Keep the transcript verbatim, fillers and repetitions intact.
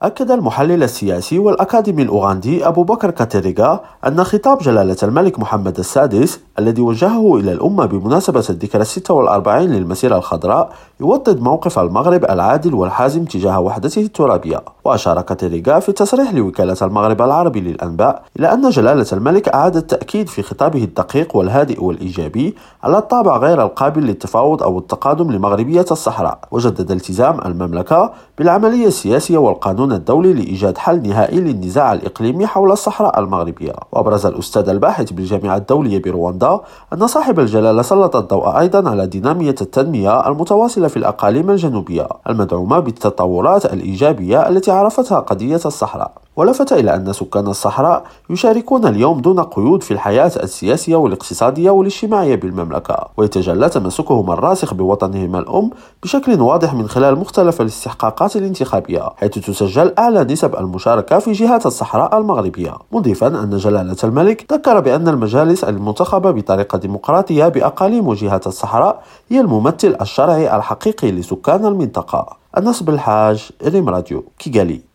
أكد المحلل السياسي والأكاديمي الأوغندي أبو بكر كاتيريغا أن خطاب جلالة الملك محمد السادس الذي وجهه إلى الأمة بمناسبة الذكرى الستة والأربعين للمسيرة الخضراء يوطد موقف المغرب العادل والحازم تجاه وحدته الترابية. وأشار كاتيريغا في تصريح لوكالة المغرب العربي للأنباء إلى أن جلالة الملك أعاد التأكيد في خطابه الدقيق والهادئ والإيجابي على الطابع غير القابل للتفاوض أو التقادم لمغربية الصحراء، وجدد التزام المملكة بالعملية السياسية والقانون الدولي لإيجاد حل نهائي للنزاع الإقليمي حول الصحراء المغربية. وأبرز الأستاذ الباحث بالجامعة الدولية برواندا أن صاحب الجلالة سلط الضوء أيضا على دينامية التنمية المتواصلة في الأقاليم الجنوبية المدعومة بالتطورات الإيجابية التي عرفتها قضية الصحراء، ولفت إلى أن سكان الصحراء يشاركون اليوم دون قيود في الحياة السياسية والاقتصادية والاجتماعية بالمملكة، ويتجلى تمسكهم الراسخ بوطنهم الأم بشكل واضح من خلال مختلف الاستحقاقات الانتخابية، حيث تسجل أعلى نسب المشاركة في جهات الصحراء المغربية، مضيفا أن جلالة الملك ذكر بأن المجالس المنتخبة بطريقة ديمقراطية بأقاليم وجهات الصحراء هي الممثل الشرعي الحقيقي لسكان المنطقة. النصب الحاج ريم راديو كيغالي.